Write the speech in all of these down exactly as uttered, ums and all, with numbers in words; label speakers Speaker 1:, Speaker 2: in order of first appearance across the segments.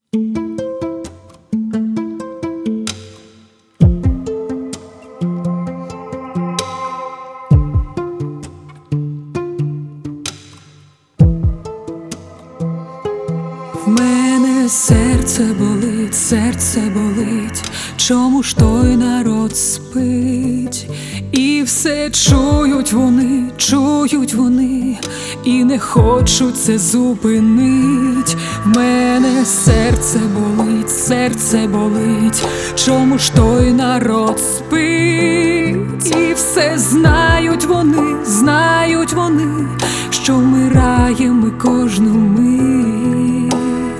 Speaker 1: В мене серце болить, серце болить, чому ж той народ спить? І все чують вони, чують вони, і не хочуть це зупинить. В мене серце болить, серце болить, чому ж той народ спить? І все знають вони, знають вони, що вмираємо ми кожну мить.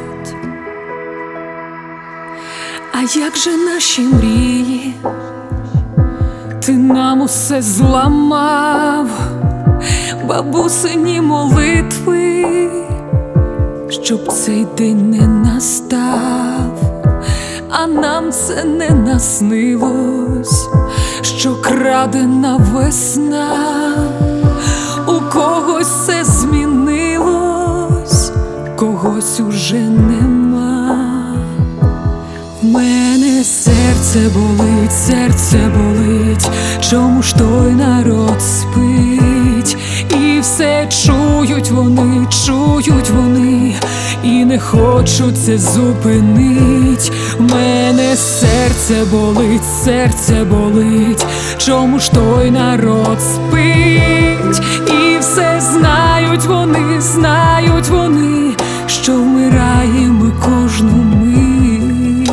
Speaker 1: А як же наші мрії? Ти нам усе зламав, бабусині молитви, щоб цей день не настав. А нам це не наснилось, що крадена весна. У когось все змінилось, когось уже нема. В мене серце болить, серце болить, чому ж той народ спить? І все чують вони, чують вони, і не хочуть це зупинить. В мене серце болить, серце болить, чому ж той народ спить? І все знають вони, знають вони, що вмираємо ми кожну мить.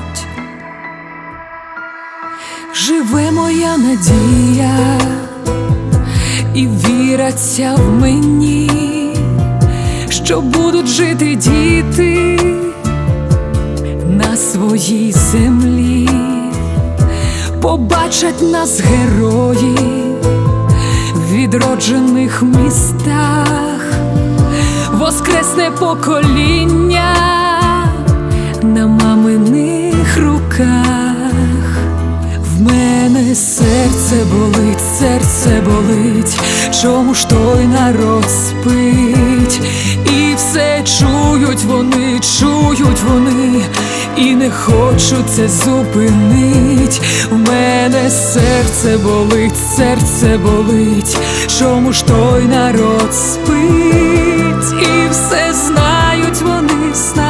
Speaker 1: Живе моя надія, і віра ця в мені, що будуть жити діти на своїй землі. Побачать нас герої в відроджених містах, воскресне покоління на маминих руках. В мене серце болить, серце болить, чому ж той народ спить? І все чують вони, чують вони, і не хочуть це зупинить. В мене серце болить, серце болить, чому ж той народ спить? І все знають вони, знають